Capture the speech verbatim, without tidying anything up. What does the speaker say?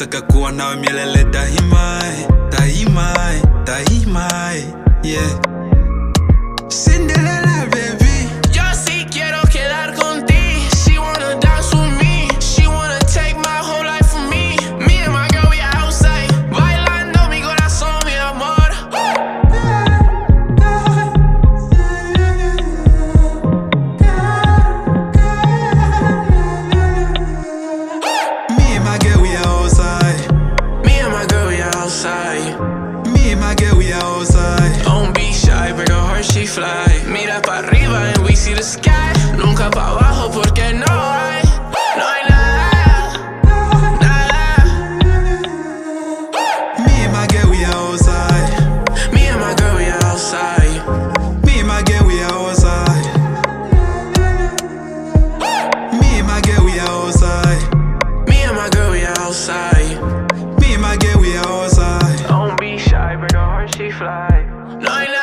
Nataka kuwa nawe milele daima, daima, daima, yeah. Cinderella, baby. Yo sí quiero quedar contigo. She wanna dance with me. She wanna take my whole life from me. Me and my girl, we outside, bailando mi corazón, mi amor. Me and my girl, we outside. Me and my girl, we outside. Me and my girl, we outside. Don't be shy, break her heart, she fly. Mira pa' arriba and we see the sky. Nunca pa' abajo porque no hay, no hay nada, nada. Me and my girl, we outside. Me and my girl, we outside. Me and my girl, we outside. Me and my girl, we outside. Me and my girl, we outside. Me and my girl, we outside. Don't be shy, break her heart, she fly. No hay nada.